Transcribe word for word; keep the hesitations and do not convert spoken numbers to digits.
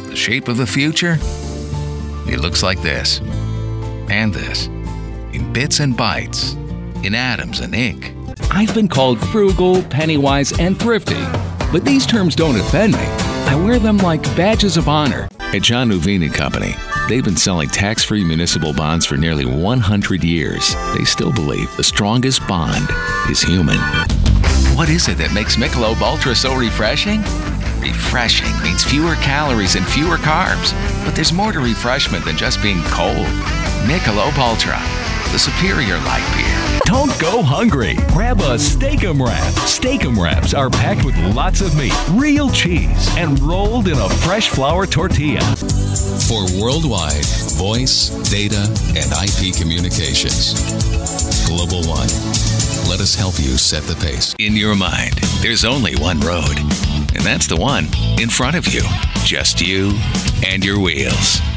The shape of the future? It looks like this. And this. In bits and bytes. In atoms and ink. I've been called frugal, penny-wise, and thrifty. But these terms don't offend me. I wear them like badges of honor. At John Nuveen and Company, they've been selling tax-free municipal bonds for nearly one hundred years. They still believe the strongest bond is human. What is it that makes Michelob Ultra so refreshing? Refreshing means fewer calories and fewer carbs. But there's more to refreshment than just being cold. Michelob Ultra, the superior light beer. Don't go hungry. Grab a Steak-'em Wrap. Steak-'em Wraps are packed with lots of meat, real cheese, and rolled in a fresh flour tortilla. For worldwide voice, data, and I P communications, Global One. Let us help you set the pace. In your mind, there's only one road, and that's the one in front of you. Just you and your wheels.